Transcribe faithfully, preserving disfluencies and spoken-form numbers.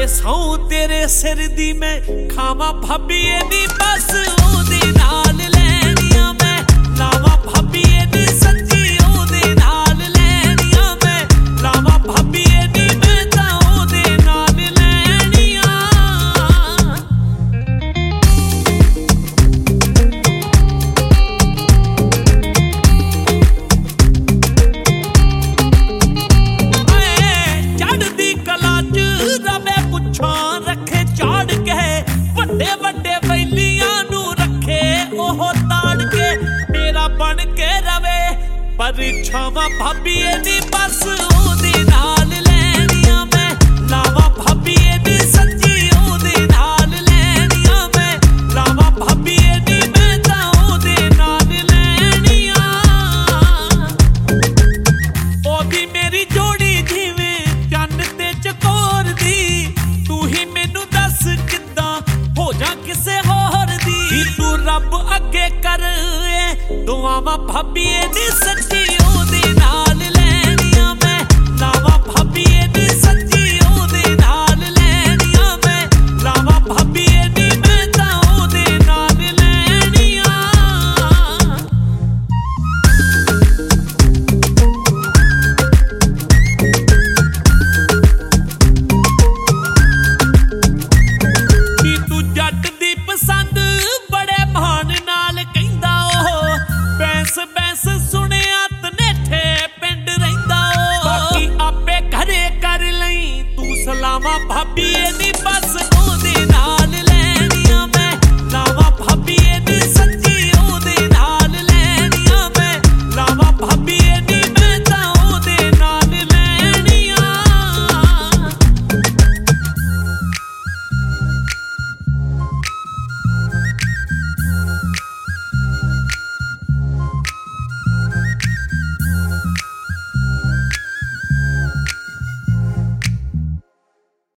सौ तेरे सिर दी मैं खावा भाभीए दी बस ओदे नाल लैनियां मैं लावा भाभीए दी सच्ची ओदे नाल लैनियां मैं लावा भाभीए दी मैं तां ओदे नाल लैनियां। चढ़दी कला च रवे पुछां रखे चाड़ के वड्डे वड्डे बैलियां नू रखे ओह ताड़ के मेरा बन के रवे परीक्षावां भाभीए दी बस ओदे नाल लैनियां मैं लावा भाभीए दी सच्ची ओदे नाल लैनियां मैं लावा भाभीए दी मैं तां ओदे नाल लैनियां। ओदी मेरी जोड़ी जिवें चन्न ते चकोर दी तू ही मैनू दस किद्दां हो जा किसे होर दी तू रब अगे कर दुआवां भाभीए दी सच्ची ओदे नाल लैनियां मैं लावा भाभीए दी सच्ची ओदे नाल लैनियां मैं लावा भाभीए दी मैं तां ओदे नाल लैनियां। तू जट दी पसंद बड़े भान नाल कहंदा ओह बैंस बैंस सुनिया तनेठे पिंड रहिंदा ओह बाकी आपे घरे कर लई तू सलावा भाभीए दी बस